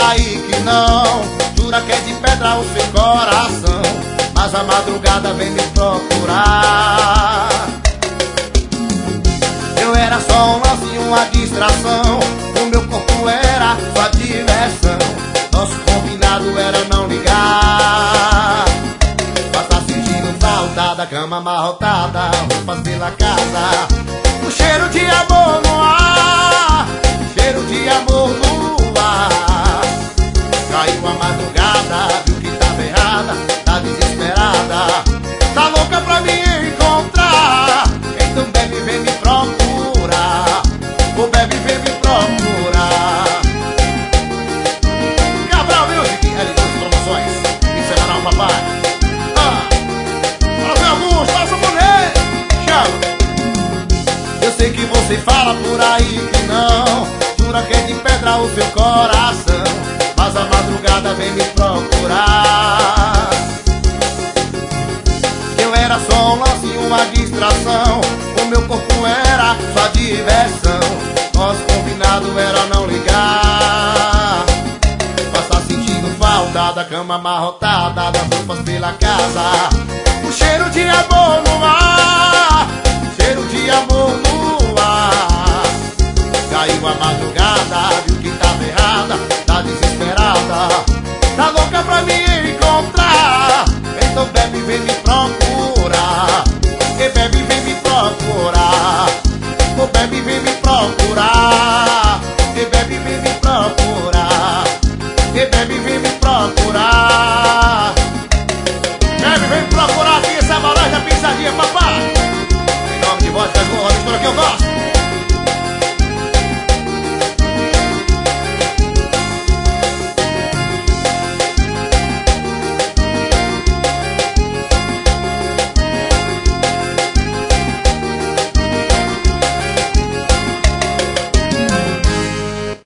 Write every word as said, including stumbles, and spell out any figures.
aí que não, jura que é de pedra o seu coração, mas a madrugada vem me procurar. Eu era só um lance, uma distração, o meu corpo era sua diversão, nosso combinado era não ligar. Passar sentindo falta da cama amarrotada, roupas pela casa, o cheiro de amor no ar, cheiro de amor no ar. Caiu a madrugada, viu que tava errada, tá desesperada, tá louca pra me encontrar. Então bebe, vem me procurar, o bebe, vem me procurar. Cabral Music, L dois Promoções, em semanal papai. Ah, fala meu Augusto, fala seu boné, chama. Eu sei que você fala por aí que não, jura que é de pedra o seu coração, mas a madrugada vem me procurar. Eu era só um lance, uma distração, o meu corpo era sua diversão, nosso combinado era não ligar. Passar sentindo falta da cama amarrotada, das roupas pela casa, o cheiro de amor no ar, cheiro de amor no ar. Caiu a madrugada, viu que tava errada, tá desesperada, tá louca pra me encontrar. Então bebe, vem me procurar, e bebe, vem me procurar, o bebe, vem me procurar, e bebe, vem me procurar, e bebe, vem me procurar, bebe, vem me procurar.